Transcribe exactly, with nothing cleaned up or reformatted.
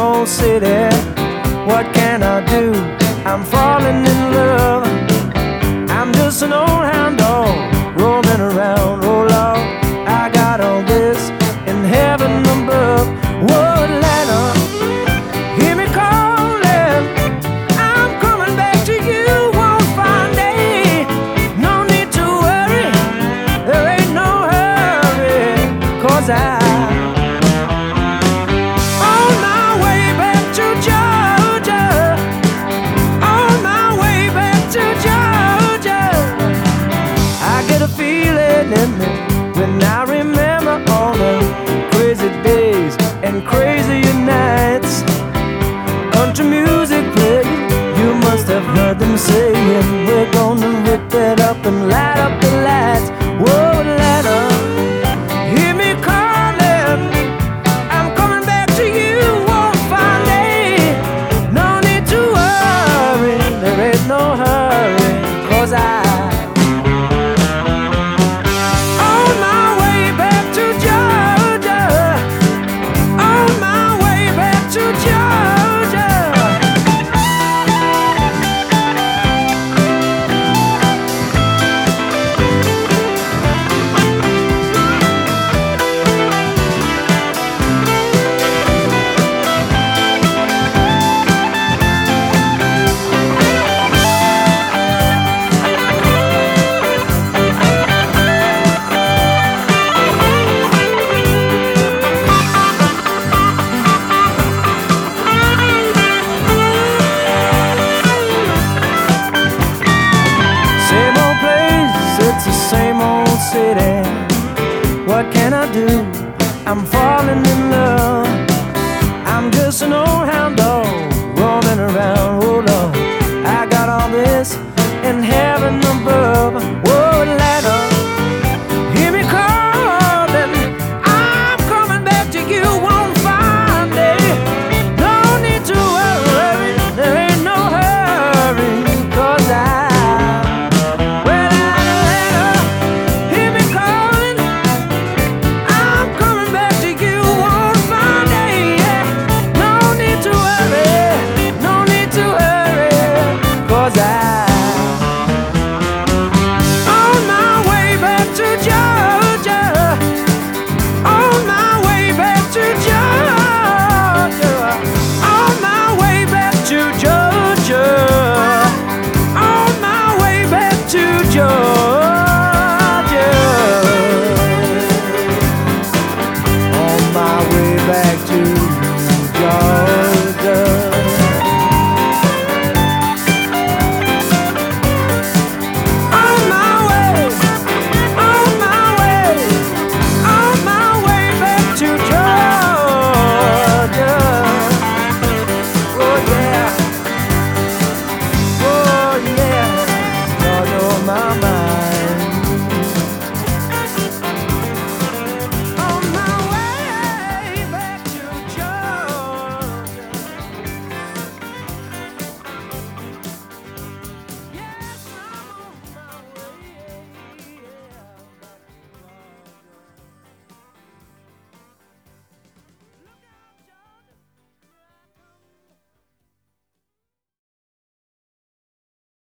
old city. What can I do? I'm falling in love. I'm just an old hound dog roaming around. Oh Lord, I got all this in heaven above. Whoa, Atlanta, hear me calling. I'm coming back to you one fine day. No need to worry, there ain't no hurry, 'cause I when I remember all the crazy days and crazier nights. Country music playing, you must have heard them saying, we're gonna rip it up and light up the lights. Whoa, Atlanta, hear me calling. I'm coming back to you one fine day. No need to worry, there ain't no hurry, 'cause I city. What can I do? I'm falling in love. I'm just an old hound dog